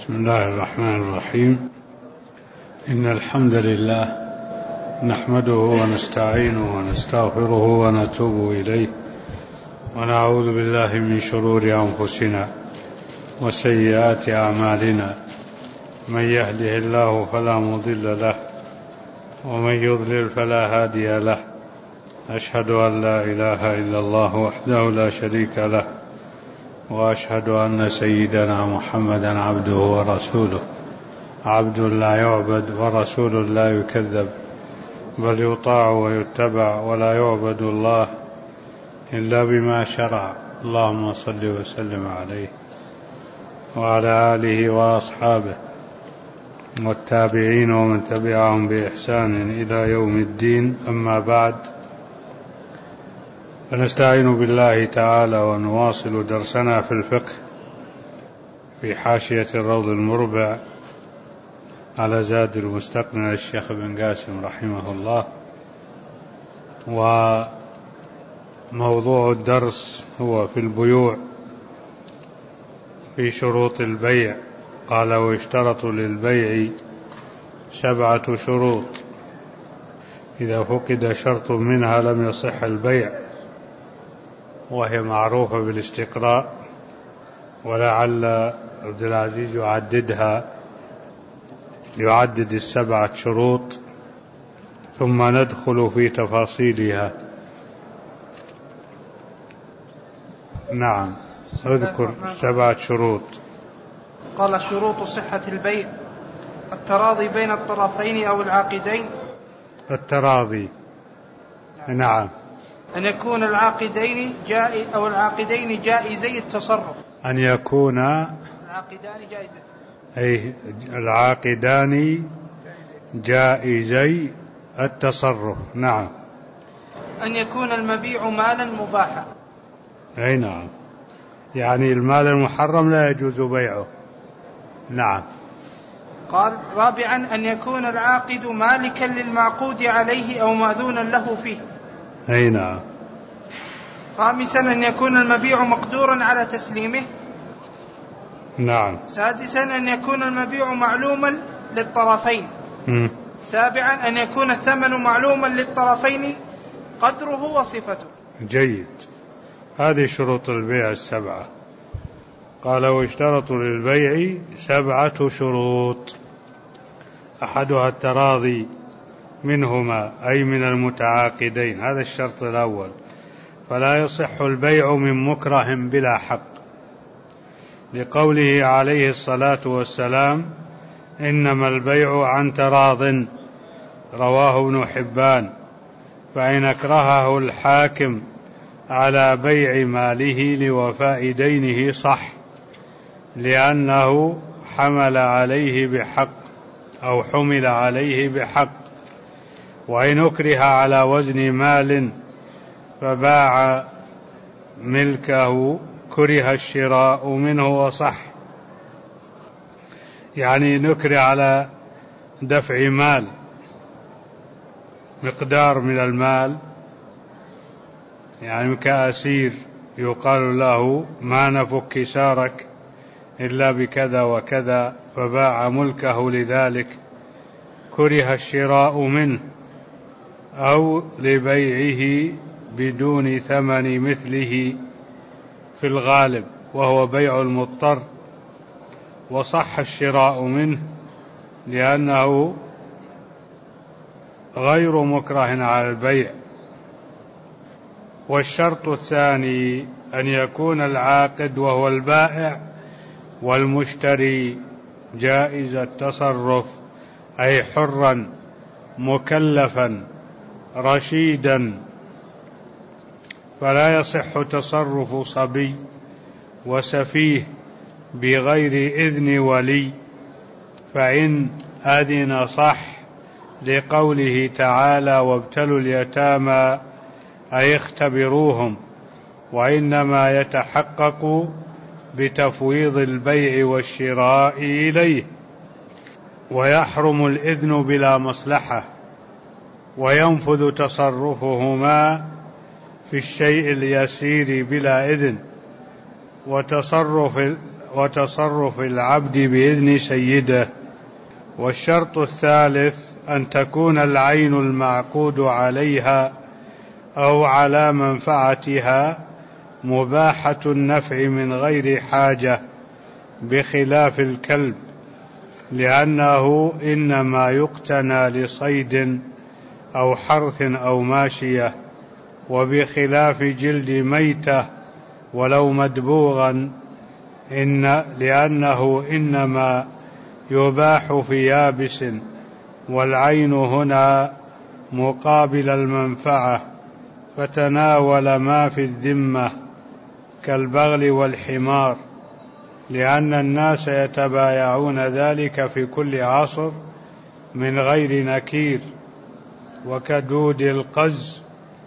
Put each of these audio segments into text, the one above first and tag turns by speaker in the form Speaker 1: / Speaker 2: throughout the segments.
Speaker 1: بسم الله الرحمن الرحيم. إن الحمد لله نحمده ونستعينه ونستغفره ونتوب إليه ونعوذ بالله من شرور أنفسنا وسيئات أعمالنا، من يهده الله فلا مضل له ومن يضلل فلا هادي له. أشهد أن لا إله إلا الله وحده لا شريك له، وأشهد أن سيدنا محمدا عبده ورسوله، عبد لا يعبد ورسول لا يكذب، بل يطاع ويتبع، ولا يعبد الله إلا بما شرع. اللهم صل وسلم عليه وعلى آله وأصحابه والتابعين ومن تبعهم بإحسان إلى يوم الدين. أما بعد، فنستعين بالله تعالى ونواصل درسنا في الفقه في حاشية الروض المربع على زاد المستقنع الشيخ بن قاسم رحمه الله. وموضوع الدرس هو في البيوع في شروط البيع. قال: ويشترط للبيع 7 شروط، إذا فقد شرط منها لم يصح البيع، وهي معروفة بالاستقراء، ولعل عبد العزيز يعدد 7 شروط ثم ندخل في تفاصيلها. نعم، اذكر 7 شروط.
Speaker 2: قال: شروط صحة البيع: التراضي بين الطرفين أو العاقدين.
Speaker 1: التراضي، نعم.
Speaker 2: أن يكون العاقدين جائزي التصرف.
Speaker 1: أن يكون العاقدان جائزي التصرف. نعم.
Speaker 2: أن يكون المبيع مالا مباحا.
Speaker 1: أي نعم، يعني المال المحرم لا يجوز بيعه. نعم.
Speaker 2: قال: رابعا: أن يكون العاقد مالكا للمعقود عليه أو مأذونا له فيه.
Speaker 1: أي نعم.
Speaker 2: خامسا: أن يكون المبيع مقدورا على تسليمه.
Speaker 1: نعم.
Speaker 2: سادسا: أن يكون المبيع معلوما للطرفين. سابعا: أن يكون الثمن معلوما للطرفين قدره وصفته.
Speaker 1: جيد، هذه شروط البيع 7. قال: واشترط للبيع 7 شروط، أحدها التراضي منهما، أي من المتعاقدين، هذا الشرط الأول. فلا يصح البيع من مكره بلا حق، لقوله عليه الصلاة والسلام: إنما البيع عن تراض، رواه ابن حبان. فإن أكرهه الحاكم على بيع ماله لوفاء دينه صح، لأنه حمل عليه بحق. وإن أكره على وزن مال فباع ملكه كره الشراء منه وصح. يعني نكره على دفع مال، مقدار من المال، يعني كأسير يقال له: ما نفك سارك إلا بكذا وكذا، فباع ملكه لذلك، كره الشراء منه، أو لبيعه بدون ثمن مثله في الغالب، وهو بيع المضطر، وصح الشراء منه لأنه غير مكره على البيع. والشرط الثاني: أن يكون العاقد وهو البائع والمشتري جائز التصرف، أي حرا مكلفا رشيدا، فلا يصح تصرف صبي وسفيه بغير إذن ولي، فإن أذن صح، لقوله تعالى: وابتلوا اليتامى أي اختبروهم، وإنما يتحقق بتفويض البيع والشراء إليه. ويحرم الإذن بلا مصلحة، وينفذ تصرفهما في الشيء اليسير بلا إذن، وتصرف وتصرف العبد بإذن سيده. والشرط الثالث أن تكون العين المعقود عليها أو على منفعتها مباحة النفع من غير حاجة، بخلاف الكلب، لأنه إنما يقتنى لصيد أو حرث أو ماشية، وبخلاف جلد ميتة ولو مدبوغا لأنه إنما يباح في يابس، والعين هنا مقابل المنفعة، فتناول ما في الذمة كالبغل والحمار، لأن الناس يتبايعون ذلك في كل عصر من غير نكير، وكدود القز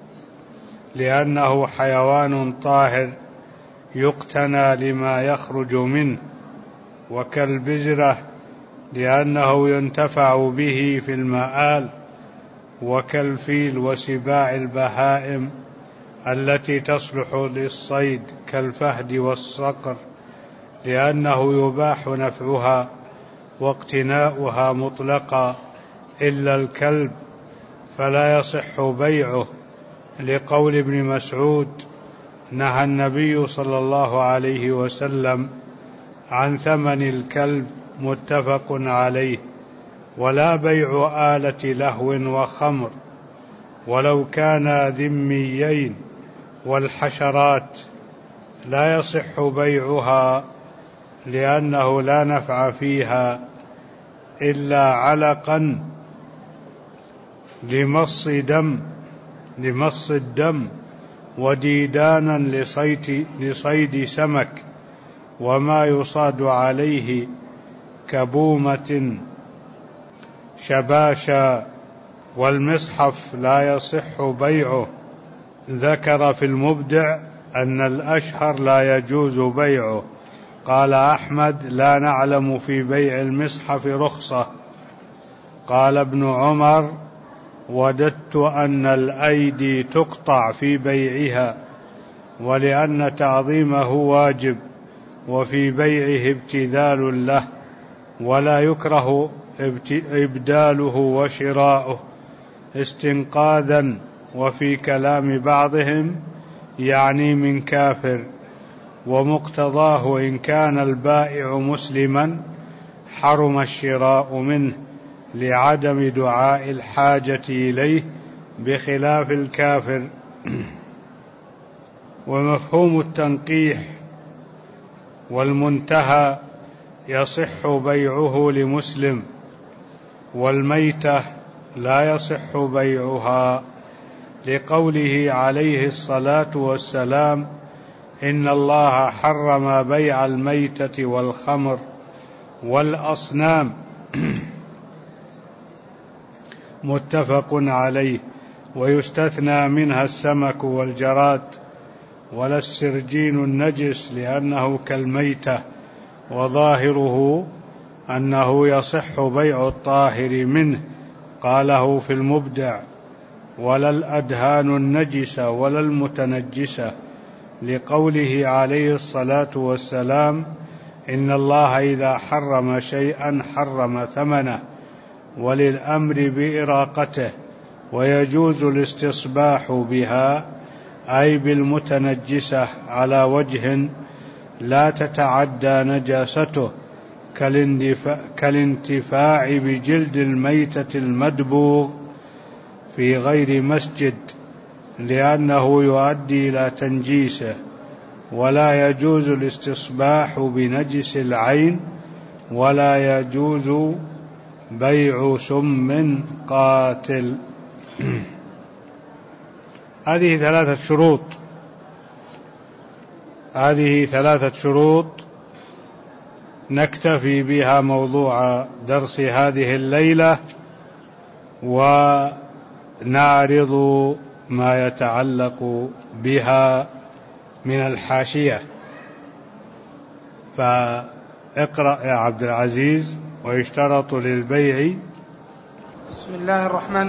Speaker 1: لأنه حيوان طاهر يقتنى لما يخرج منه، وكالبزرة لأنه ينتفع به في المآل، وكالفيل وسباع البهائم التي تصلح للصيد كالفهد والصقر، لأنه يباح نفعها واقتناؤها مطلقا، إلا الكلب فلا يصح بيعه، لقول ابن مسعود: نهى النبي صلى الله عليه وسلم عن ثمن الكلب، متفق عليه. ولا بيع آلة لهو وخمر ولو كانا ذميين، والحشرات لا يصح بيعها لأنه لا نفع فيها إلا علقا لمص الدم، وديدانا لصيد سمك، وما يصاد عليه كبومة شباشا. والمصحف لا يصح بيعه. ذكر في المبدع أن الأشهر لا يجوز بيعه. قال أحمد: لا نعلم في بيع المصحف رخصة. قال ابن عمر: وددت أن الأيدي تقطع في بيعها، ولأن تعظيمه واجب، وفي بيعه ابتذال له، ولا يكره إبداله وشراؤه استنقاذا. وفي كلام بعضهم يعني من كافر، ومقتضاه إن كان البائع مسلما حرم الشراء منه لعدم دعاء الحاجة إليه، بخلاف الكافر. ومفهوم التنقيح والمنتهى يصح بيعه لمسلم، والميتة لا يصح بيعها، لقوله عليه الصلاة والسلام: إن الله حرم بيع الميتة والخمر والأصنام، متفق عليه. ويستثنى منها السمك والجراد، ولا السرجين النجس لأنه كالميتة، وظاهره أنه يصح بيع الطاهر منه، قاله في المبدع. ولا الأدهان النجسة ولا المتنجسة، لقوله عليه الصلاة والسلام: إن الله إذا حرم شيئا حرم ثمنه، وللأمر بإراقته. ويجوز الاستصباح بها، أي بالمتنجسة، على وجه لا تتعدى نجاسته، كالانتفاع بجلد الميتة المدبوغ في غير مسجد، لأنه يؤدي إلى تنجيسه. ولا يجوز الاستصباح بنجس العين، ولا يجوز بيع سم قاتل. هذه ثلاثة شروط نكتفي بها موضوع درس هذه الليلة، ونعرض ما يتعلق بها من الحاشية. فاقرأ يا عبد العزيز. ويشترط للبيع.
Speaker 2: بسم الله الرحمن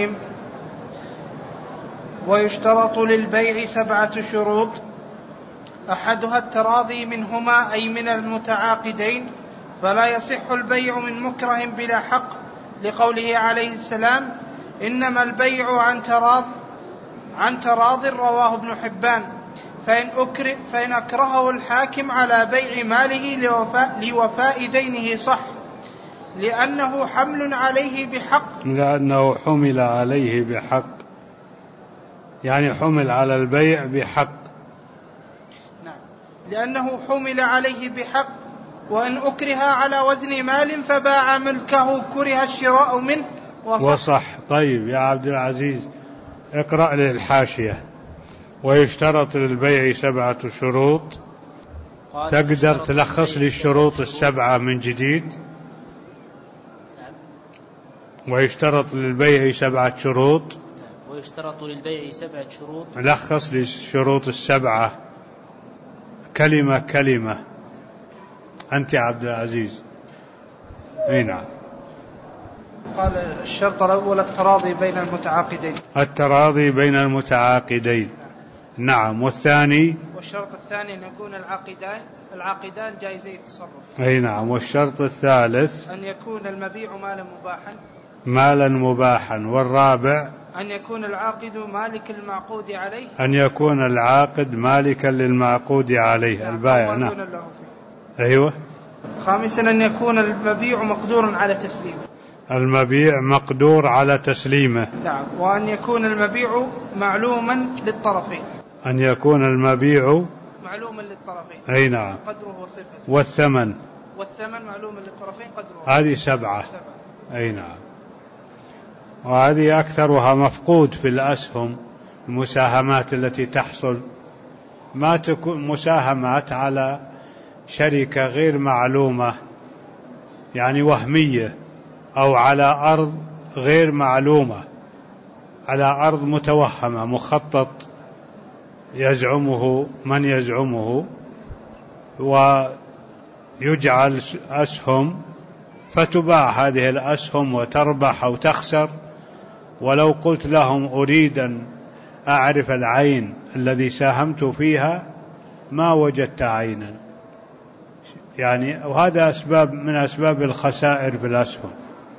Speaker 2: الرحيم. ويشترط للبيع 7 شروط: أحدها التراضي منهما أي من المتعاقدين، فلا يصح البيع من مكره بلا حق، لقوله عليه السلام: إنما البيع عن تراض، رواه ابن حبان. فإن أكرهه الحاكم على بيع ماله لوفاء دينه صح، لأنه حمل عليه بحق،
Speaker 1: يعني حمل على البيع بحق.
Speaker 2: نعم، لأنه حمل عليه بحق. وإن أكره على وزن مال فباع ملكه كره الشراء منه وصح.
Speaker 1: طيب يا عبد العزيز، اقرأ لي الحاشية. ويشترط للبيع 7 شروط. تقدر تلخص لي الشروط 7 من جديد؟ ويشترط للبيع 7 شروط.
Speaker 3: ويشترط للبيع 7 شروط.
Speaker 1: لخص لي الشروط 7 كلمة كلمة. أنت يا عبد العزيز. نعم.
Speaker 2: قال: الشرط الأول التراضي بين المتعاقدين.
Speaker 1: التراضي بين المتعاقدين. نعم. والثاني؟
Speaker 2: والشرط الثاني أن يكون العاقدان جائزي التصرف.
Speaker 1: نعم. والشرط الثالث؟
Speaker 2: أن يكون المبيع
Speaker 1: مالا مباحا. والرابع؟
Speaker 2: أن يكون العاقد مالك المعقود عليه.
Speaker 1: أن يكون العاقد مالكا للمعقود عليه. البائع. نعم. أيوة.
Speaker 2: خامسا أن يكون المبيع مقدور على تسليمه.
Speaker 1: المبيع مقدور على تسليمه.
Speaker 2: نعم. وأن يكون المبيع معلوما للطرفين.
Speaker 1: أن يكون المبيع
Speaker 2: معلوما للطرفين.
Speaker 1: أي نعم.
Speaker 2: قدره وصفته.
Speaker 1: والثمن
Speaker 2: معلوما للطرفين قدره.
Speaker 1: هذه 7. أي نعم. وهذه أكثرها مفقود في الأسهم، المساهمات التي تحصل ما تكون مساهمات على شركة غير معلومة، يعني وهمية، أو على أرض غير معلومة، على أرض متوهمة، مخطط يزعمه من يزعمه، ويجعل أسهم فتباع هذه الأسهم وتربح أو تخسر. ولو قلت لهم أريد أن أعرف العين الذي ساهمت فيها ما وجدت عينا، يعني وهذا أسباب من أسباب الخسائر في الأسهم،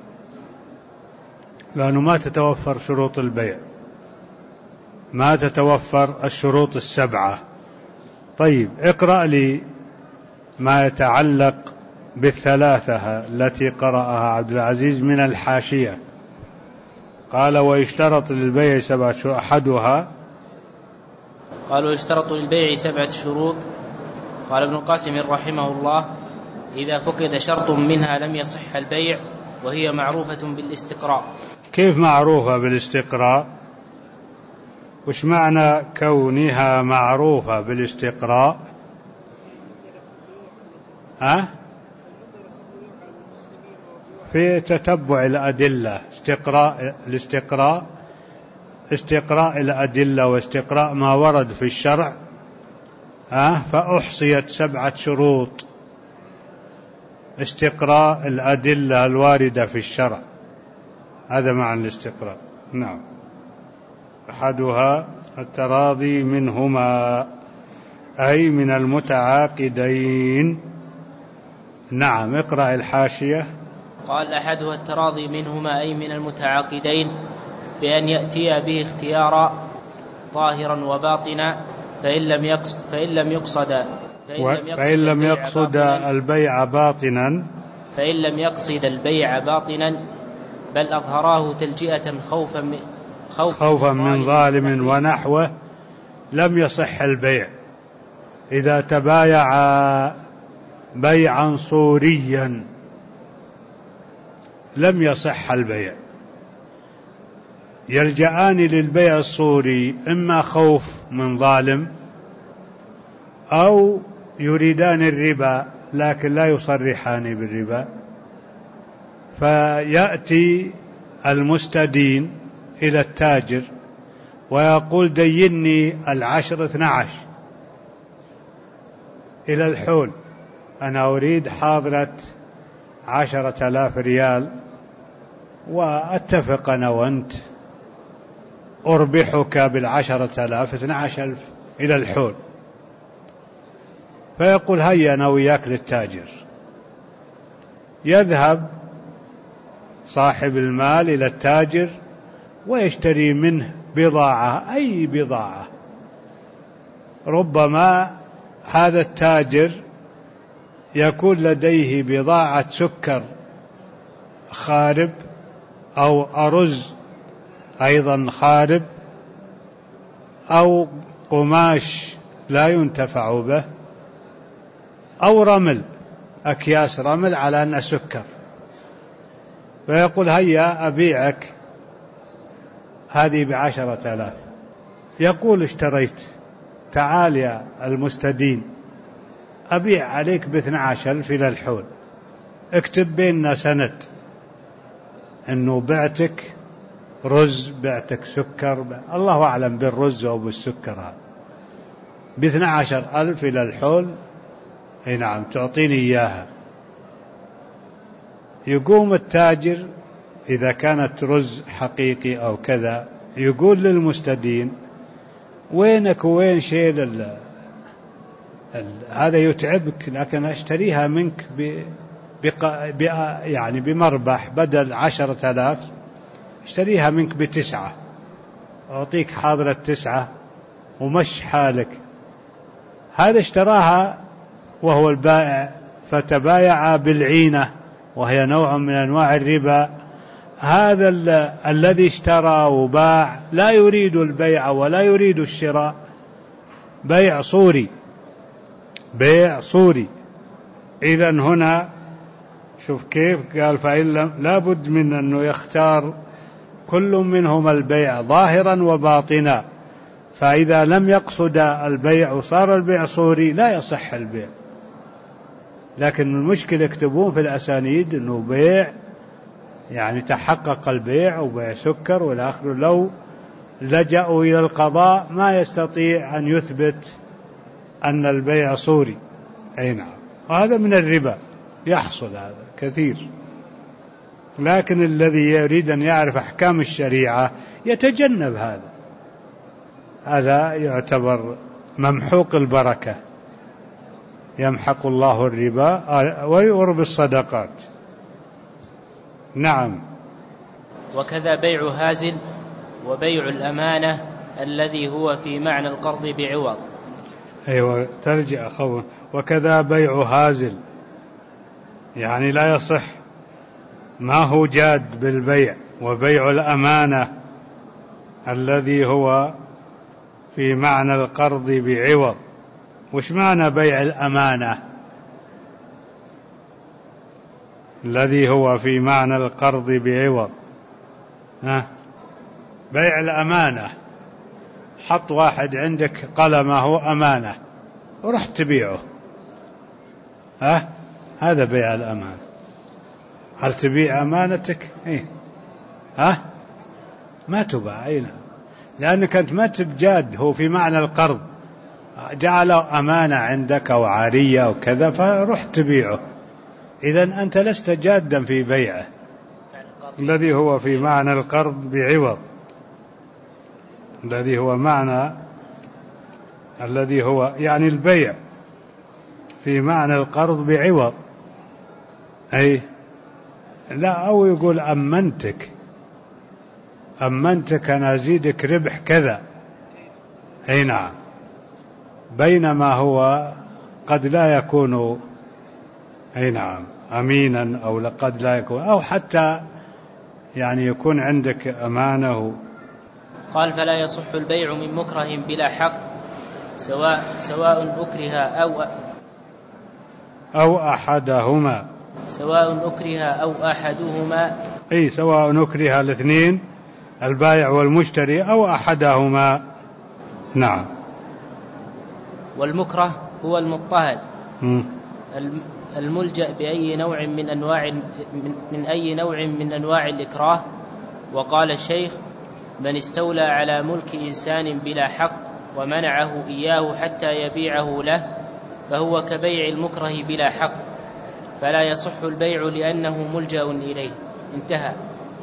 Speaker 1: لأنه ما تتوفر شروط البيع، ما تتوفر الشروط 7. طيب اقرأ لي ما يتعلق بالثلاثة التي قرأها عبد العزيز من الحاشية. قال: ويشترط للبيع 7 شروط. أحدها؟
Speaker 3: قال: ويشترط للبيع 7 شروط. قال ابن القاسم رحمه الله: إذا فقد شرط منها لم يصح البيع، وهي معروفة بالاستقراء.
Speaker 1: كيف معروفة بالاستقراء؟ وش معنى كونها معروفة بالاستقراء؟ في تتبع الأدلة. استقراء الأدلة واستقراء ما ورد في الشرع. فأحصيت 7 شروط. استقراء الأدلة الواردة في الشرع، هذا معنى الاستقراء. نعم. أحدها التراضي منهما أي من المتعاقدين. نعم. اقرأ الحاشية.
Speaker 3: قال: أحدها التراضي منهما أي من المتعاقدين، بأن يأتي به اختيارا ظاهرا وباطنا، فإن لم يقصد
Speaker 1: البيع باطنا،
Speaker 3: بل أظهراه تلجئة خوفا
Speaker 1: من ظالم ونحوه، لم يصح البيع. إذا تبايع بيعا صوريا لم يصح البيع. يلجأان للبيع الصوري إما خوف من ظالم، أو يريدان الربا لكن لا يصرحان بالربا، فيأتي المستدين إلى التاجر ويقول: ديني 12 إلى الحول، أنا أريد حاضرة 10,000 ريال، وأتفق أنا وأنت أربحك 10,000 12,000 إلى الحول. فيقول هيا أنا وياك للتاجر. يذهب صاحب المال إلى التاجر ويشتري منه بضاعة، أي بضاعة. ربما هذا التاجر يكون لديه بضاعة سكر خارب، أو أرز أيضا خارب، أو قماش لا ينتفع به، أو رمل، أكياس رمل على أنه سكر. فيقول هيا أبيعك هذه ب10,000. يقول اشتريت، تعال يا المستدين أبيع عليك ب12,000 إلى الحول، اكتب بيننا سند أنه بعتك رز، بعتك سكر، الله أعلم بالرز أو بالسكر، هذا ب12,000 إلى الحول. أي نعم، تعطيني إياها. يقوم التاجر إذا كانت رز حقيقي أو كذا يقول للمستدين وينك وين شيء هذا يتعبك، لكن أشتريها منك يعني بمربح، بدل 10,000 اشتريها منك ب9، أعطيك حاضرة 9 ومش حالك. هذا اشتراها وهو البائع، فتبايع بالعينة وهي نوع من أنواع الربا. هذا الذي اشترى وباع لا يريد البيع ولا يريد الشراء، بيع صوري، بيع صوري. إذن هنا شوف كيف قال فإن لابد من أنه يختار كل منهما البيع ظاهرا وباطنا، فإذا لم يقصد البيع وصار البيع صوري لا يصح البيع. لكن المشكلة يكتبون في الأسانيد أنه بيع يعني تحقق البيع وبيع سكر والآخر، لو لجأوا إلى القضاء ما يستطيع أن يثبت أن البيع صوري. أي نعم، وهذا من الربا يحصل هذا كثير. لكن الذي يريد أن يعرف أحكام الشريعة يتجنب هذا، هذا يعتبر ممحوق البركة، يمحق الله الربا ويربي الصدقات. نعم.
Speaker 3: وكذا بيع هازل وبيع الأمانة الذي هو في معنى القرض بعوض.
Speaker 1: أيوة، ترجع أخوه. وكذا بيع هازل يعني لا يصح، ما هو جاد بالبيع. وبيع الأمانة الذي هو في معنى القرض بعوض. وش معنى بيع الأمانة الذي هو في معنى القرض بعوض؟ بيع الأمانة، حط واحد عندك قلمه أمانة ورحت تبيعه، هذا بيع الأمانة. هل تبيع أمانتك؟ ما تباع، لأنك أنت ما تبجاد، هو في معنى القرض، جعله أمانة عندك أو عارية أو كذا فرحت تبيعه، إذن أنت لست جادا في بيعه الذي هو في معنى القرض بعوض، الذي هو معنى الذي هو يعني البيع في معنى القرض بعوض. أي لا، أو يقول أمنتك أنا أزيدك ربح كذا، أي نعم، بينما هو قد لا يكون أي نعم أمينا، أو قد لا يكون، أو حتى يعني يكون عندك أمانة.
Speaker 3: قال فلا يصح البيع من مكره بلا حق سواء أكره
Speaker 1: أو أحدهما،
Speaker 3: سواء أكره أو أحدهما،
Speaker 1: أي سواء أكره الاثنين البائع والمشتري أو أحدهما. نعم.
Speaker 3: والمكره هو المضطهد الملجأ بأي نوع من أي نوع من أنواع الإكراه. وقال الشيخ من استولى على ملك إنسان بلا حق ومنعه إياه حتى يبيعه له فهو كبيع المكره بلا حق، فلا يصح البيع لأنه ملجأ إليه. انتهى.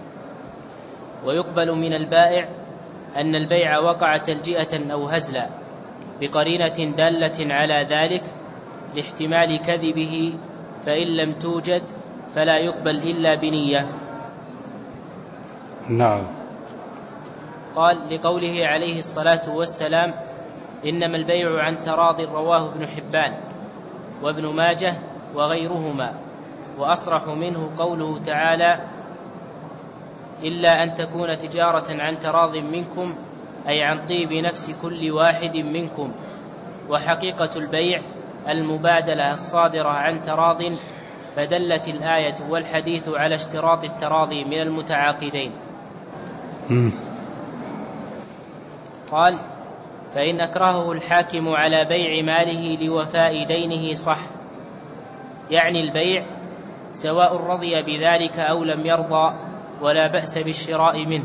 Speaker 3: ويقبل من البائع أن البيع وقع تلجئة أو هزلا بقرينة دالة على ذلك، لاحتمال كذبه، فإن لم توجد فلا يقبل إلا بنية.
Speaker 1: نعم.
Speaker 3: قال لقوله عليه الصلاة والسلام: إنما البيع عن تراض، رواه ابن حبان وابن ماجه وغيرهما. وأصرح منه قوله تعالى: إلا أن تكون تجارة عن تراض منكم، أي عن طيب نفس كل واحد منكم. وحقيقة البيع المبادلة الصادرة عن تراض، فدلت الآية والحديث على اشتراط التراضي من المتعاقدين. قال: فإن أكرهه الحاكم على بيع ماله لوفاء دينه صح، يعني البيع سواء رضي بذلك أو لم يرضى، ولا بأس بالشراء منه،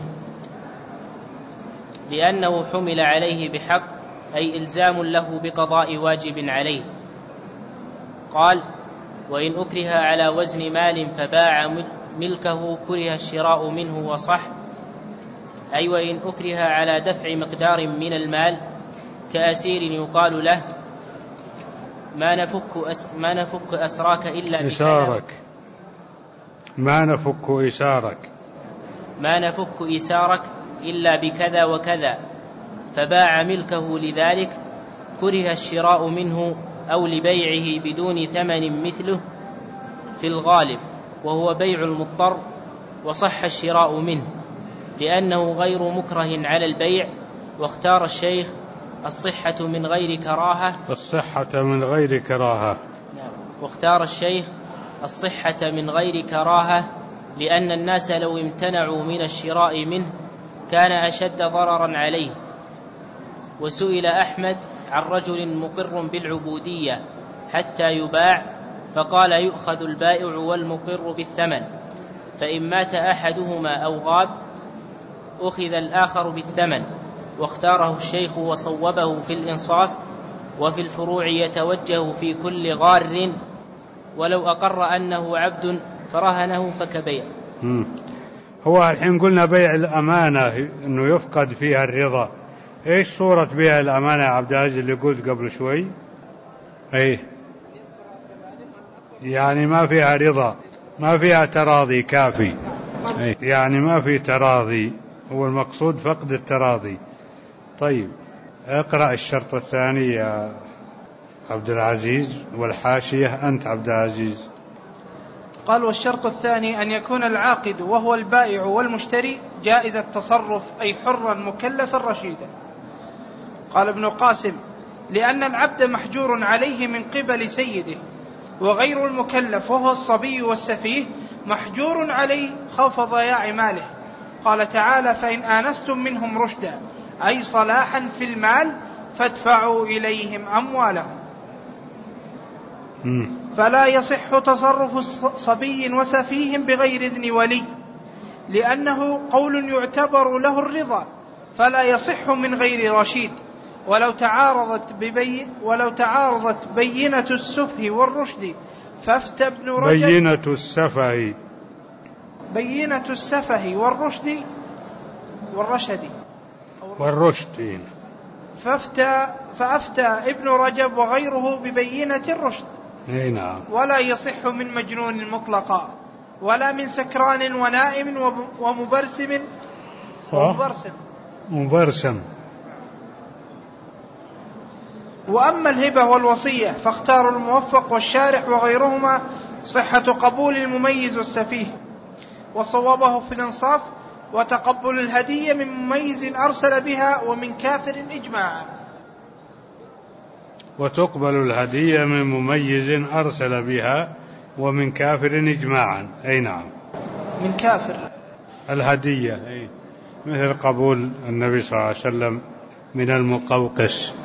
Speaker 3: لأنه حمل عليه بحق، أي إلزام له بقضاء واجب عليه. قال: وإن أكره على وزن مال فباع ملكه كره الشراء منه وصح، أي وإن أكره على دفع مقدار من المال كأسير يقال له: ما نفك أسراك إلا بكذا،
Speaker 1: ما
Speaker 3: نفك إسارك إلا بكذا وكذا، فباع ملكه لذلك، كره الشراء منه أو لبيعه بدون ثمن مثله في الغالب، وهو بيع المضطر، وصح الشراء منه لأنه غير مكره على البيع. واختار الشيخ الصحة من غير كراهة. واختار الشيخ الصحة من غير كراهة، لأن الناس لو امتنعوا من الشراء منه كان أشد ضررا عليه. وسئل أحمد عن رجل مقر بالعبودية حتى يباع، فقال: يؤخذ البائع والمقر بالثمن، فإن مات أحدهما أو غاب أخذ الآخر بالثمن. واختاره الشيخ وصوبه في الإنصاف. وفي الفروع يتوجه في كل غار، ولو أقر أنه عبد فرهنه فكبيع.
Speaker 1: هو الحين قلنا بيع الأمانة أنه يفقد فيها الرضا، إيش صورة بيع الأمانة يا عبد العزيز اللي قلت قبل شوي؟ يعني ما فيها رضا، ما فيها تراضي كافي، يعني ما في تراضي، هو المقصود فقد التراضي. طيب اقرأ الشرط الثاني يا عبد العزيز، والحاشية أنت عبد العزيز.
Speaker 2: قال: والشرط الثاني أن يكون العاقد وهو البائع والمشتري جائز التصرف، أي حرا مكلفا رشيدا. قال ابن قاسم: لأن العبد محجور عليه من قبل سيده، وغير المكلف وهو الصبي والسفيه محجور عليه خوف ضياع ماله. قال تعالى: فإن آنستم منهم رشدا، أي صلاحا في المال، فادفعوا إليهم أموالهم. فلا يصح تصرف صبي وسفيه بغير إذن ولي، لأنه قول يعتبر له الرضا، فلا يصح من غير رشيد. ولو تعارضت بينة السفه والرشد فافتى ابن رجب. بينة السفه والرشد فأفتى ابن رجب وغيره ببينة الرشد.
Speaker 1: نعم.
Speaker 2: ولا يصح من مجنون مطلقا، ولا من سكران ونائم ومبرسم. وأما الهبة والوصية فاختار الموفق والشارح وغيرهما صحة قبول المميز والسفيه، وصوبه في الإنصاف، وتقبل الهدية من مميز أرسل بها ومن كافر إجماعا.
Speaker 1: وتقبل الهدية من مميز أرسل بها ومن كافر إجماعا. أي نعم،
Speaker 2: من كافر
Speaker 1: الهدية، مثل قبول النبي صلى الله عليه وسلم من المقوقس.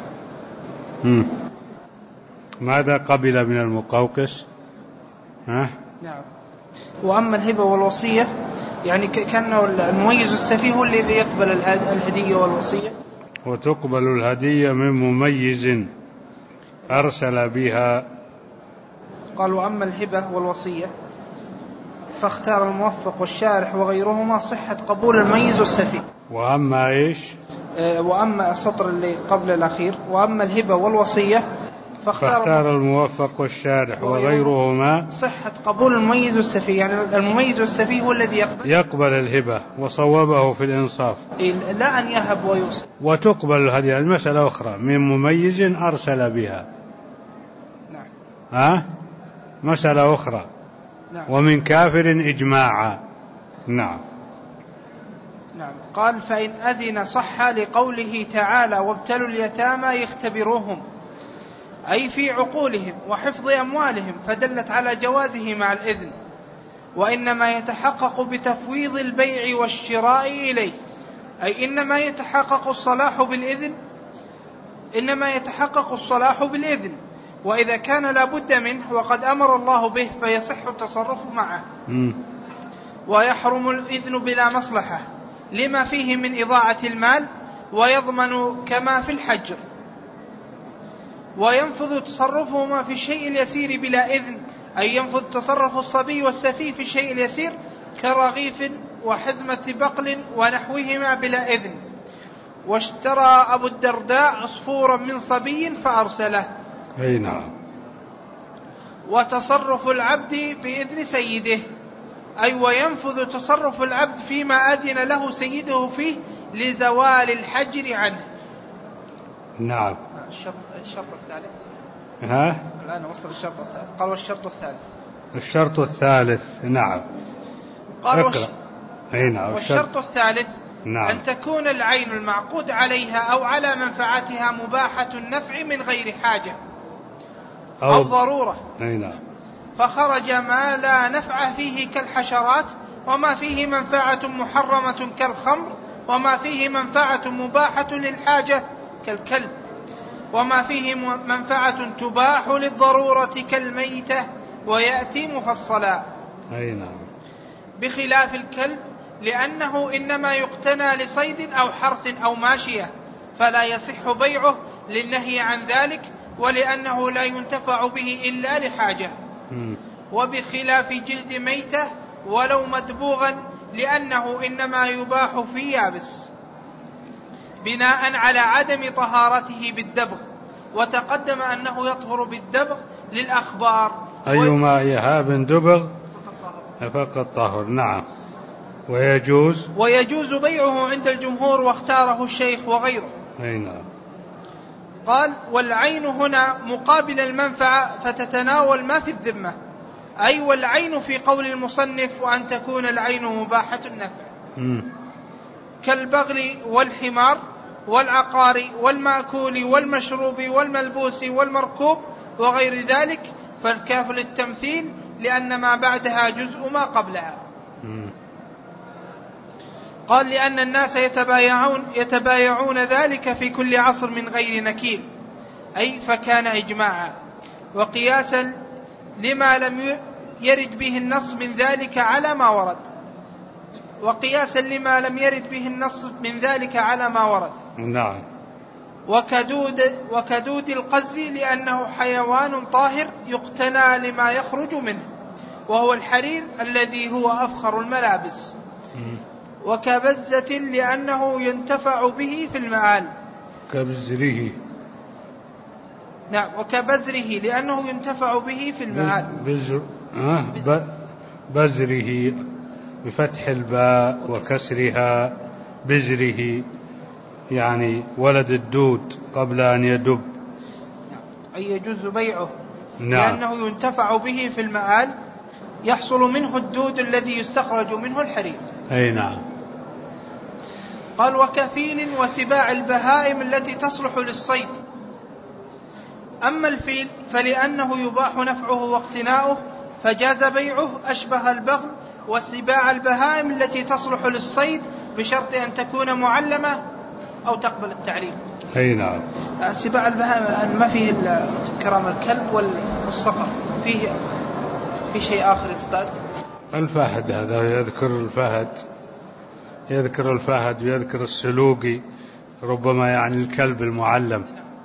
Speaker 1: ماذا قبل من المقوقس؟
Speaker 2: نعم. وأما الهبة والوصية يعني كأنه المميز السفيه هو الذي يقبل الهدية والوصية.
Speaker 1: وتقبل الهدية من مميز أرسل بها.
Speaker 2: قال: وأما الهبة والوصية فاختار الموفق والشارح وغيرهما صحة قبول المميز والسفيه.
Speaker 1: وأما إيش؟
Speaker 2: وأما السطر اللي قبل الأخير: وأما الهبة والوصية
Speaker 1: فاختار الموفق والشارح وغيرهما
Speaker 2: صحة قبول المميز والسفيه، يعني المميز والسفيه هو الذي
Speaker 1: يقبل الهبة وصوبه في الإنصاف،
Speaker 2: لا أن يهب ويوصل.
Speaker 1: وتقبل هذه المسألة أخرى من مميز أرسل بها. نعم. مسألة أخرى. نعم. ومن كافر إجماعا. نعم.
Speaker 2: نعم. قال فإن أذن صح لقوله تعالى وابتلوا اليتامى يختبروهم، أي في عقولهم وحفظ أموالهم، فدلت على جوازه مع الإذن، وإنما يتحقق بتفويض البيع والشراء إليه، أي إنما يتحقق الصلاح بالإذن، وإذا كان لا بد منه وقد أمر الله به فيصح التصرف معه. ويحرم الإذن بلا مصلحة لما فيه من إضاعة المال، ويضمن كما في الحجر. وينفذ تصرفهما في الشيء اليسير بلا إذن، أي ينفذ تصرف الصبي والسفيه في الشيء اليسير كرغيف وحزمة بقل ونحوهما بلا إذن. واشترى أبو الدرداء عصفورا من صبي فأرسله.
Speaker 1: أي نعم.
Speaker 2: وتصرف العبد بإذن سيده، أي وينفذ تصرف العبد فيما أذن له سيده فيه لزوال الحجر عنه.
Speaker 1: نعم.
Speaker 2: الشرط الثالث.
Speaker 1: الآن
Speaker 2: وصل الشرط الثالث. قال والشرط الثالث.
Speaker 1: الشرط الثالث. نعم.
Speaker 2: قال
Speaker 1: نعم.
Speaker 2: والشرط الثالث.
Speaker 1: نعم.
Speaker 2: أن تكون العين المعقود عليها أو على منفعتها مباحة النفع من غير حاجة أو ضرورة.
Speaker 1: نعم.
Speaker 2: فخرج ما لا نفع فيه كالحشرات، وما فيه منفعة محرمة كالخمر، وما فيه منفعة مباحة للحاجة كالكلب، وما فيه منفعة تباح للضرورة كالميتة، ويأتي مفصلا.
Speaker 1: أي نعم.
Speaker 2: بخلاف الكلب، لأنه إنما يقتنى لصيد أو حرث أو ماشية، فلا يصح بيعه للنهي عن ذلك، ولأنه لا ينتفع به إلا لحاجة. وبخلاف جلد ميتة ولو مدبوغا، لأنه إنما يباح في يابس بناء على عدم طهارته بالدبغ، وتقدم أنه يطهر بالدبغ للأخبار.
Speaker 1: أيما إهاب دبغ فقط طهر. نعم.
Speaker 2: ويجوز بيعه عند الجمهور، واختاره الشيخ وغيره.
Speaker 1: أي نعم.
Speaker 2: قال والعين هنا مقابل المنفعة، فتتناول ما في الذمة، أي والعين في قول المصنف وأن تكون العين مباحة النفع، كالبغل والحمار والعقار والمأكول والمشروب والملبوس والمركوب وغير ذلك، فالكاف للتمثيل لأن ما بعدها جزء ما قبلها. قال لأن الناس يتبايعون ذلك في كل عصر من غير نكير، أي فكان إجماعا، وقياسا لما لم يرد به النص من ذلك على ما ورد.
Speaker 1: نعم.
Speaker 2: وكدود القز لأنه حيوان طاهر يقتنى لما يخرج منه، وهو الحرير الذي هو أفخر الملابس. وكبزة لأنه ينتفع به في المآل.
Speaker 1: كبزره.
Speaker 2: نعم. وكبزره لأنه ينتفع به في المآل.
Speaker 1: بزره بفتح الباء وكسرها، بزره يعني ولد الدود قبل أن يدب.
Speaker 2: أي يجوز بيعه.
Speaker 1: نعم.
Speaker 2: لأنه ينتفع به في المآل، يحصل منه الدود الذي يستخرج منه الحرير.
Speaker 1: أي نعم.
Speaker 2: قال وكفيل وسباع البهائم التي تصلح للصيد. أما الفيل فلأنه يباح نفعه واقتناؤه فجاز بيعه، أشبه البغل وسباع البهائم التي تصلح للصيد بشرط أن تكون معلمة أو تقبل التعليم.
Speaker 1: أي نعم.
Speaker 2: سباع البهائم الآن ما فيه كرام الكلب والصقر، فيه في شيء آخر يصطاد.
Speaker 1: الفهد، هذا يذكر الفهد ويذكر السلوقي، ربما يعني الكلب المعلم.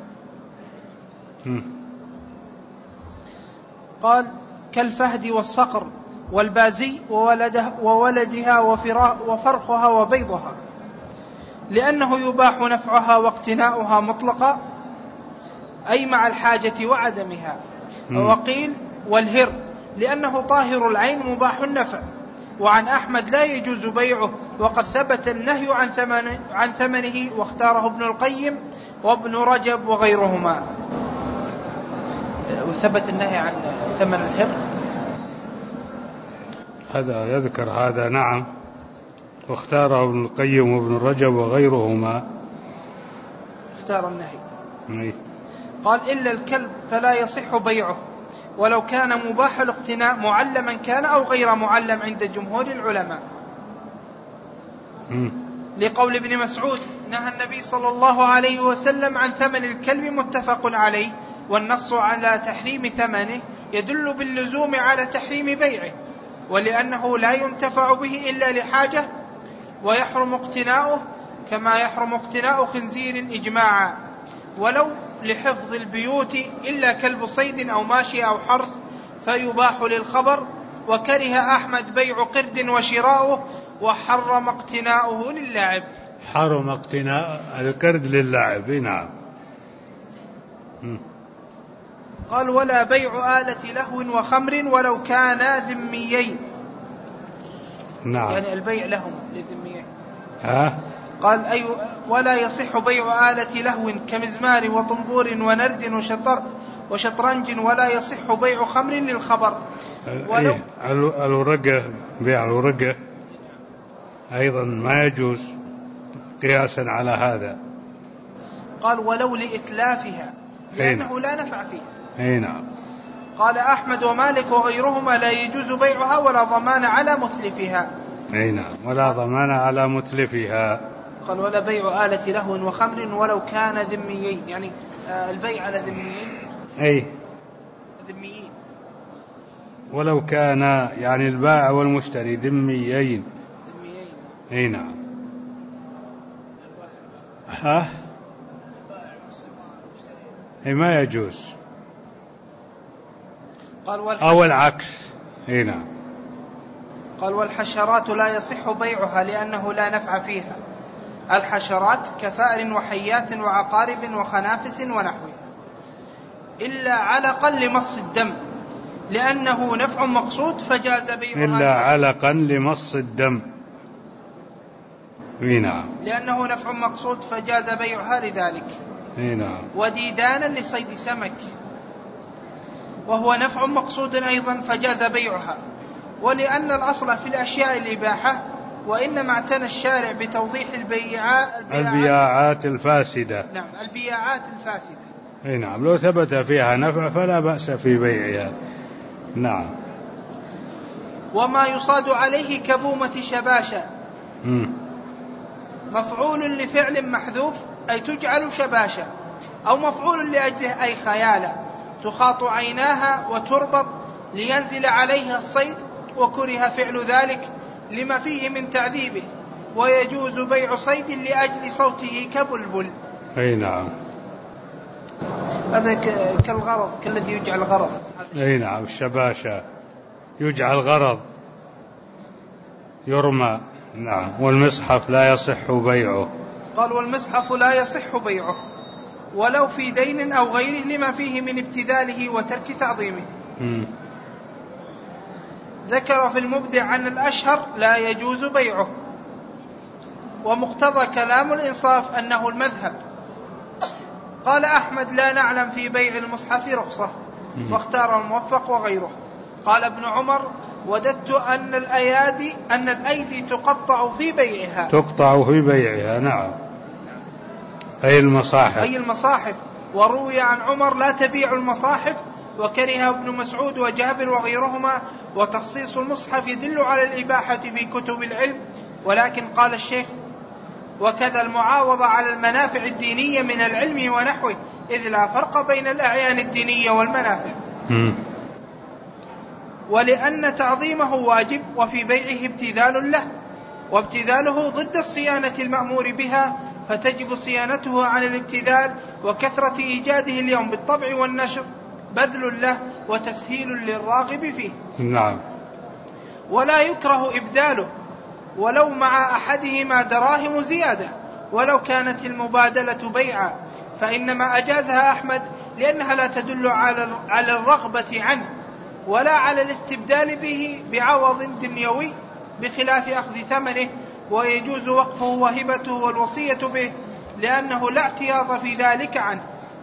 Speaker 2: قال كالفهد والصقر والبازي وولدها وفرخها وبيضها، لأنه يباح نفعها واقتناؤها مطلقا، أي مع الحاجة وعدمها. وقيل والهر لأنه طاهر العين مباح النفع. وعن أحمد لا يجوز بيعه، وقد ثبت النهي عن ثمنه، واختاره ابن القيم وابن رجب وغيرهما. وثبت النهي عن ثمن الهر،
Speaker 1: هذا يذكر هذا، نعم، واختاره ابن القيم وابن رجب وغيرهما،
Speaker 2: اختار النهي. قال إلا الكلب فلا يصح بيعه ولو كان مباح الاقتناء معلما كان أو غير معلم عند جمهور العلماء. لقول ابن مسعود نهى النبي صلى الله عليه وسلم عن ثمن الكلب، متفق عليه، والنص على تحريم ثمنه يدل باللزوم على تحريم بيعه، ولأنه لا ينتفع به إلا لحاجة، ويحرم اقتناؤه كما يحرم اقتناء خنزير إجماعا، ولو لحفظ البيوت إلا كلب صيد أو ماشي أو حرث فيباح للخبر. وكره أحمد بيع قرد وشراؤه، وحرم اقتناؤه للعب.
Speaker 1: حرم اقتناء القرد للعب، نعم.
Speaker 2: قال ولا بيع آلة لهو وخمر ولو كانا ذميين.
Speaker 1: نعم،
Speaker 2: يعني البيع لهم للذميين.
Speaker 1: قال
Speaker 2: أي ولا يصح بيع آلة لهو كمزمار وطنبور ونرد وشطرنج، ولا يصح بيع خمر للخبر.
Speaker 1: الورقة، بيع الورقة أيضا ما يجوز قياسا على هذا.
Speaker 2: قال ولو لإتلافها لأنه لا نفع فيها.
Speaker 1: نعم.
Speaker 2: قال أحمد ومالك وغيرهما لا يجوز بيعها ولا ضمان على متلفها.
Speaker 1: نعم، ولا ضمان على متلفها.
Speaker 2: قال ولا بيع آلة لهو وخمر ولو كان ذميين، يعني البيع على ذميين. ذميين
Speaker 1: ولو كان يعني البائع والمشتري ذميين. نعم. ما يجوز. أو العكس. نعم.
Speaker 2: قال والحشرات لا يصح بيعها لأنه لا نفع فيها. الحشرات كفأر وحيات وعقارب وخنافس ونحوها، إلا علقا لمص الدم لأنه نفع مقصود فجاز بيعها.
Speaker 1: إلا علقا لمص الدم، نعم،
Speaker 2: لأنه نفع مقصود فجاز بيعها لذلك.
Speaker 1: نعم.
Speaker 2: وديدانا لصيد سمك وهو نفع مقصود أيضا فجاز بيعها، ولأن الأصل في الأشياء الإباحة، وإنما اعتنى الشارع بتوضيح
Speaker 1: البياعات الفاسدة.
Speaker 2: نعم، البياعات الفاسدة.
Speaker 1: نعم، لو ثبت فيها نفع فلا بأس في بيعها. نعم.
Speaker 2: وما يصاد عليه كبومة شباشة مفعول لفعل محذوف أي تجعل شباشة، أو مفعول لأجله أي خيالة تخاط عيناها وتربط لينزل عليها الصيد، وكره فعل ذلك لما فيه من تعذيبه، ويجوز بيع صيد لأجل صوته كبلبل.
Speaker 1: نعم.
Speaker 2: هذا كالغرض، كالذي يجعل غرض.
Speaker 1: نعم، الشباشة يجعل غرض يرمى. نعم. والمصحف لا يصح بيعه.
Speaker 2: قال والمصحف لا يصح بيعه ولو في دين أو غيره لما فيه من ابتذاله وترك تعظيمه. ذكر في المبدع عن الأشهر لا يجوز بيعه، ومقتضى كلام الإنصاف أنه المذهب. قال أحمد لا نعلم في بيع المصحف رخصة، واختار الموفق وغيره. قال ابن عمر وددت أن الأيدي تقطع في بيعها.
Speaker 1: نعم، أي
Speaker 2: المصاحف. وروي عن عمر لا تبيع المصاحف، وكره ابن مسعود وجابر وغيرهما. وتخصيص المصحف يدل على الإباحة في كتب العلم، ولكن قال الشيخ وكذا المعاوضة على المنافع الدينية من العلم ونحوه، إذ لا فرق بين الأعيان الدينية والمنافع. ولأن تعظيمه واجب، وفي بيعه ابتذال له، وابتذاله ضد الصيانة المأمور بها، فتجب صيانته عن الابتذال، وكثرة إيجاده اليوم بالطبع والنشر بذل له وتسهيل للراغب فيه.
Speaker 1: نعم.
Speaker 2: ولا يكره إبداله ولو مع أحدهما دراهم زيادة، ولو كانت المبادلة بيعا، فإنما أجازها أحمد لأنها لا تدل على الرغبة عنه ولا على الاستبدال به بعوض دنيوي بخلاف أخذ ثمنه، ويجوز وقفه وهبته والوصية به لأنه لا اعتياض في ذلك عنه.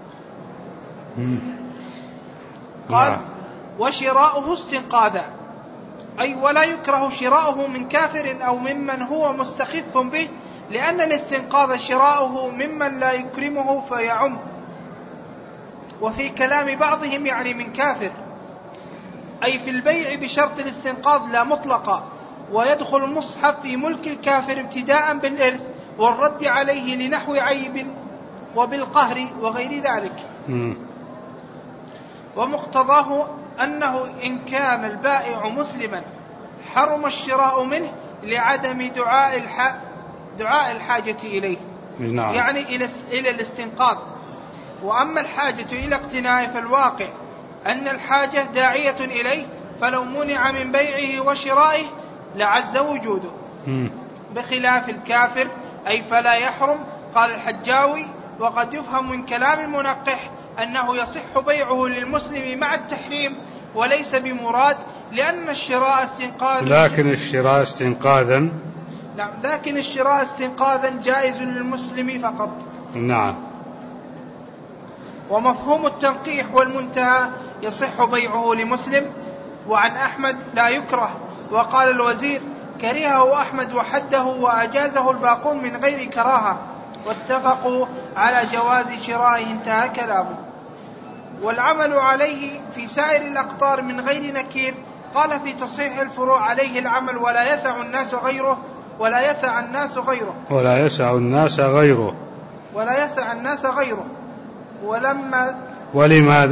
Speaker 2: قال وشراؤه استنقاذا، أي ولا يكره شراؤه من كافر أو ممن هو مستخف به، لأن الاستنقاذ شراؤه ممن لا يكرمه فيعم. وفي كلام بعضهم يعني من كافر، أي في البيع بشرط الاستنقاذ لا مطلقا، ويدخل المصحف في ملك الكافر ابتداء بالإرث والرد عليه لنحو عيب وبالقهر وغير ذلك. ومقتضاه أنه إن كان البائع مسلما حرم الشراء منه لعدم دعاء الحاجة إليه، يعني إلى الاستنقاذ. وأما الحاجة إلى اقتناء فالواقع أن الحاجة داعية إليه، فلو منع من بيعه وشرائه لعز وجوده، بخلاف الكافر أي فلا يحرم. قال الحجاوي وقد يفهم من كلام المنقح أنه يصح بيعه للمسلم مع التحريم وليس بمراد، لأن الشراء استنقاذ،
Speaker 1: لكن الشراء
Speaker 2: استنقاذا جائز للمسلم فقط.
Speaker 1: نعم.
Speaker 2: ومفهوم التنقيح والمنتهى يصح بيعه لمسلم. وعن أحمد لا يكره، وقال الوزير كرهه أحمد وحده وأجازه الباقون من غير كراهة، واتفقوا على جواز شرائه، انتهى كلامه. والعمل عليه في سائر الأقطار من غير نكير. قال في تصحيح الفروع عليه العمل ولا يسع الناس غيره.
Speaker 1: ولما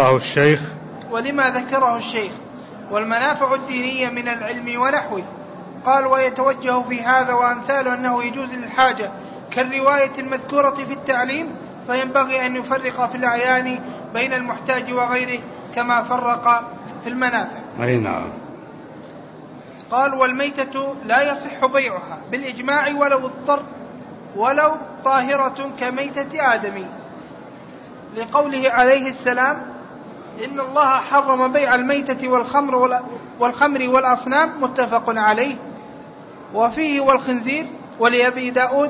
Speaker 1: ذكره الشيخ
Speaker 2: والمنافع الدينية من العلم ونحوه. قال ويتوجه في هذا وأمثاله أنه يجوز للحاجة كالرواية المذكورة في التعليم، فينبغي أن يفرق في الأعيان بين المحتاج وغيره كما فرق في المنافع.
Speaker 1: أي نعم.
Speaker 2: قال والميتة لا يصح بيعها بالإجماع ولو طاهرة كميتة آدمي، لقوله عليه السلام إن الله حرم بيع الميتة والخمر والأصنام، متفق عليه. وفيه والخنزير. ولأبي داود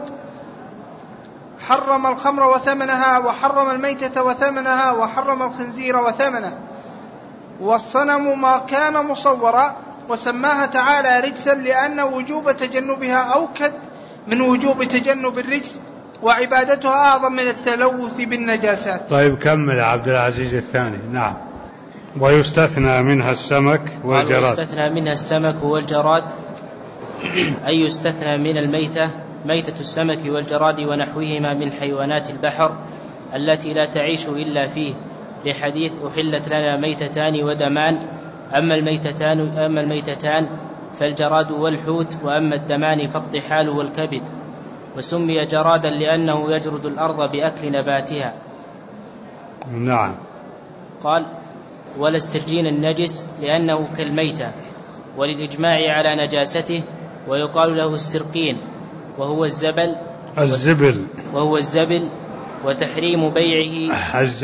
Speaker 2: حرم الخمر وثمنها، وحرم الميتة وثمنها، وحرم الخنزير وثمنه، والصنم ما كان مصورا، وسماها تعالى رجسا لأن وجوب تجنبها أوكد من وجوب تجنب الرجس، وعبادتها أعظم من التلوث بالنجاسات.
Speaker 1: طيب كمل عبد العزيز الثاني. نعم. ويستثنى منها السمك والجراد.
Speaker 3: أي يستثنى من ميتة السمك والجراد ونحوهما من حيوانات البحر التي لا تعيش إلا فيه، لحديث أحلت لنا ميتتان ودمان، أما الميتتان فالجراد والحوت، وأما الدمان فالطحال والكبد. وسمي جرادا لأنه يجرد الأرض بأكل نباتها.
Speaker 1: نعم.
Speaker 3: قال ولا السرجين النجس لأنه كالميتة، وللإجماع على نجاسته، ويقال له السرقين وهو الزبل وتحريم بيعه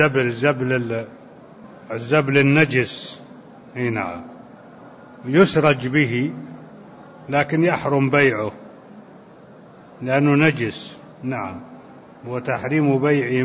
Speaker 1: الزبل النجس. نعم. يسرج به لكن يحرم بيعه لأنه نجس. نعم. وتحريم بيعه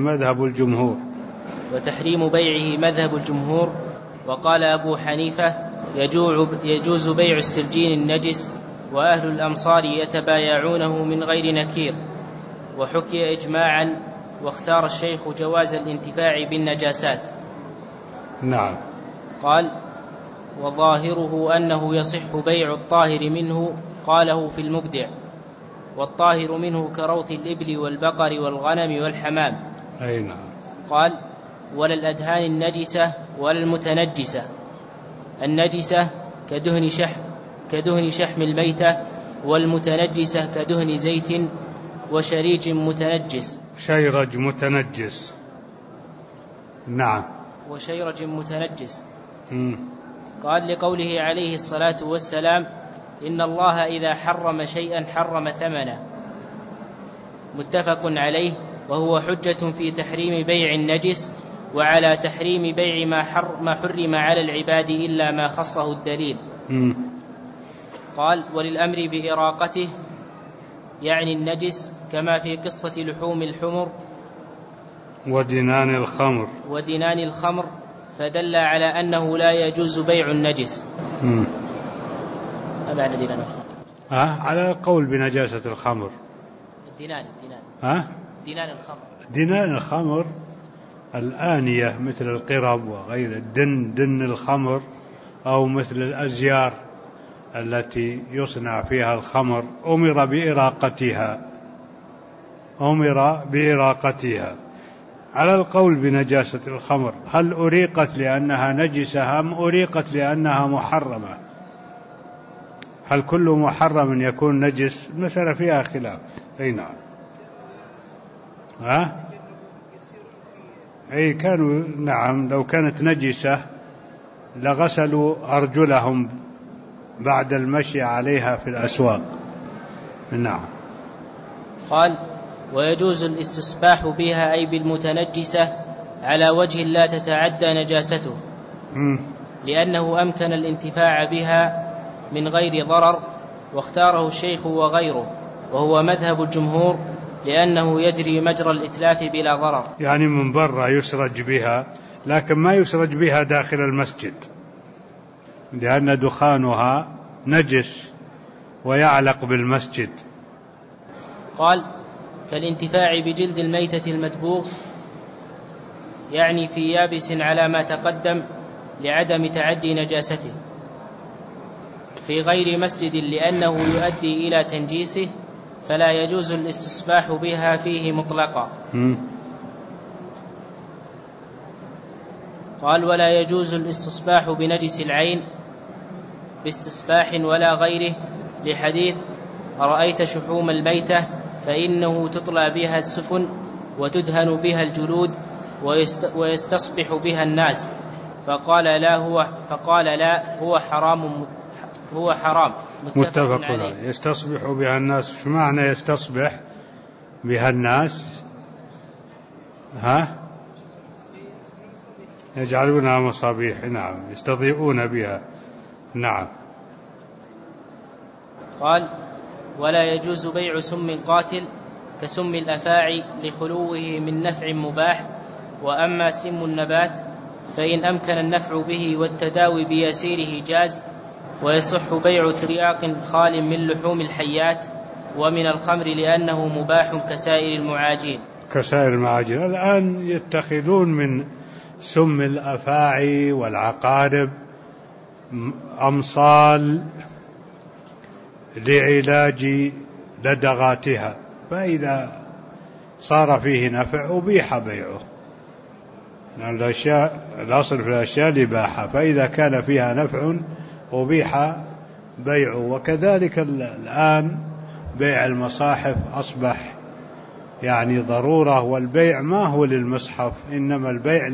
Speaker 1: مذهب الجمهور. وقال أبو حنيفة يجوز بيع السرجين النجس، وأهل الأمصار يتبايعونه من غير نكير. وحكي إجماعا، واختار الشيخ جواز الانتفاع بالنجاسات. نعم.
Speaker 3: قال وظاهره أنه يصح بيع الطاهر منه، قاله في المبدع، والطاهر منه كروث الإبل والبقر والغنم والحمام.
Speaker 1: أي نعم.
Speaker 3: قال ولا الأدهان النجسة ولا المتنجسة. النجسة كدهن شحم الميتة، والمتنجسة كدهن زيت وشريج متنجس.
Speaker 1: نعم.
Speaker 3: وشيرج متنجس. قال لقوله عليه الصلاة والسلام إن الله إذا حرم شيئا حرم ثمنه، متفق عليه، وهو حجة في تحريم بيع النجس. وعلى تحريم بيع ما حرم على العباد إلا ما خصه الدليل. قال وللأمر بإراقته يعني النجس كما في قصة لحوم الحمر
Speaker 1: ودنان
Speaker 3: الخمر فدل على أنه لا يجوز بيع النجس. ما معنى دنان الخمر؟
Speaker 1: على القول بنجاسة الخمر. دنان الخمر الآنية مثل القرب وغير دن الخمر، أو مثل الأزيار التي يصنع فيها الخمر أمر بإراقتها على القول بنجاسة الخمر. هل أريقت لأنها نجسة أم أريقت لأنها محرمة؟ هل كل محرم يكون نجس؟ مسألة فيها خلاف. أي نعم. أي كانوا نعم لو كانت نجسة لغسلوا أرجلهم بعد المشي عليها في الأسواق. نعم.
Speaker 3: قال ويجوز الاستصباح بها أي بالمتنجسة على وجه لا تتعدى نجاسته، لأنه أمكن الانتفاع بها من غير ضرر، واختاره الشيخ وغيره، وهو مذهب الجمهور، لأنه يجري مجرى الإتلاف بلا ضرر.
Speaker 1: يعني من برا يسرج بها، لكن ما يسرج بها داخل المسجد لأن دخانها نجس ويعلق بالمسجد.
Speaker 3: قال كالانتفاع بجلد الميتة المدبوغ، يعني في يابس على ما تقدم لعدم تعدي نجاسته، في غير مسجد لأنه يؤدي إلى تنجيسه، فلا يجوز الاستصباح بها فيه مطلقا. قال ولا يجوز الاستصباح بنجس العين باستصباح ولا غيره، لحديث أرأيت شحوم الميتة فإنه تطلى بها السفن وتدهن بها الجلود ويستصبح بها الناس، فقال لا هو حرام
Speaker 1: متفق عليه. يستصبح بها الناس، شو معنى يستصبح بها الناس؟ يجعلونها مصابيح. نعم، يستضيئون بها. نعم.
Speaker 3: قال ولا يجوز بيع سم قاتل كسم الأفاعي لخلوه من نفع مباح، وأما سم النبات فإن أمكن النفع به والتداوي بيسيره جاز، ويصح بيع ترياق خال من لحوم الحيات ومن الخمر لأنه مباح كسائر المعاجين.
Speaker 1: الآن يتخذون من سم الأفاعي والعقارب أمصال لعلاج لدغاتها، فإذا صار فيه نفع أبيح بيعه. الأصل في الأشياء الإباحة، فإذا كان فيها نفع أبيح بيعه. وكذلك الآن بيع المصاحف أصبح يعني ضرورة، والبيع ما هو للمصحف، إنما البيع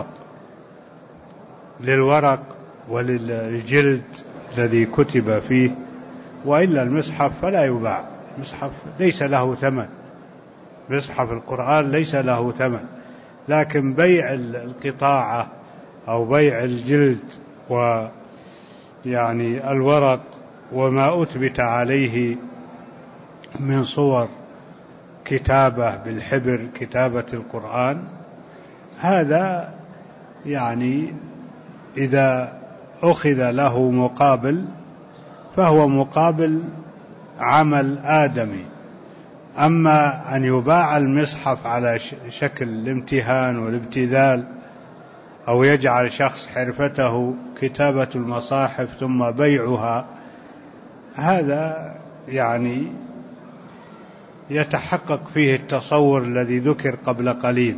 Speaker 1: للورق وللجلد الذي كتب فيه، وإلا المصحف فلا يباع. المصحف ليس له ثمن، مصحف القرآن ليس له ثمن، لكن بيع القطاعة أو بيع الجلد ويعني الورق وما أثبت عليه من صور كتابة بالحبر، كتابة القرآن، هذا يعني إذا أخذ له مقابل فهو مقابل عمل آدمي. أما أن يباع المصحف على شكل الامتهان والابتذال، أو يجعل شخص حرفته كتابة المصاحف ثم بيعها، هذا يعني يتحقق فيه التصور الذي ذكر قبل قليل.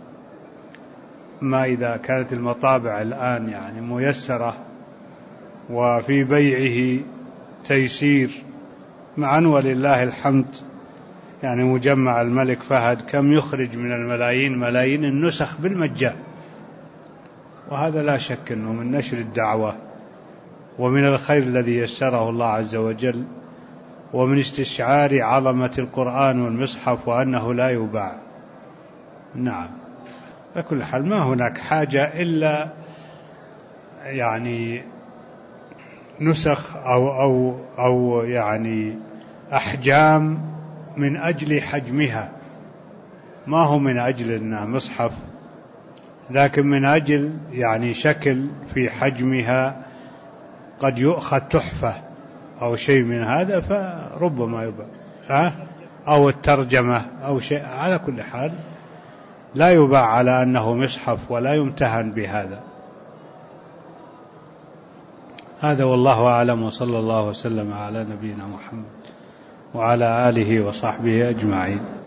Speaker 1: ما إذا كانت المطابع الآن يعني ميسرة وفي بيعه تيسير، معا ولله الحمد، يعني مجمع الملك فهد كم يخرج من ملايين النسخ بالمجان، وهذا لا شك أنه من نشر الدعوة ومن الخير الذي يسره الله عز وجل، ومن استشعار عظمة القرآن والمصحف وأنه لا يباع. نعم. على كل حال ما هناك حاجة إلا يعني نسخ أو يعني أحجام من أجل حجمها، ما هو من أجل أنها مصحف، لكن من أجل يعني شكل في حجمها قد يؤخذ تحفة أو شيء من هذا فربما يباع، أو الترجمة أو شيء. على كل حال لا يباع على أنه مصحف ولا يمتهن بهذا. هذا والله أعلم، وصلى الله وسلم على نبينا محمد وعلى آله وصحبه أجمعين.